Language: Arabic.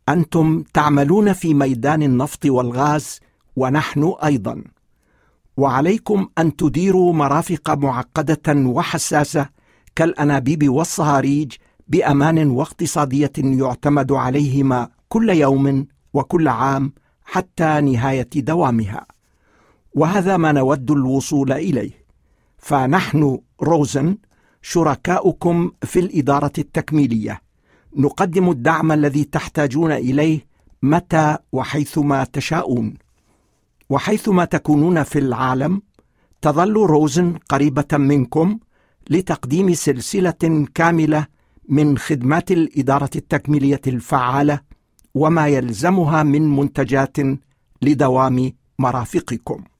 أنتم تعملون في ميدان النفط والغاز ونحن أيضا، وعليكم أن تديروا مرافق معقدة وحساسة كالأنابيب والصهاريج بأمان واقتصادية يعتمد عليهما كل يوم وكل عام حتى نهاية دوامها. وهذا ما نود الوصول إليه، فنحن روزن شركاؤكم في الإدارة التكميلية، نقدم الدعم الذي تحتاجون إليه متى وحيثما تشاءون. وحيثما تكونون في العالم تظل روزن قريبة منكم لتقديم سلسلة كاملة من خدمات الإدارة التكميلية الفعالة وما يلزمها من منتجات لدوام مرافقكم.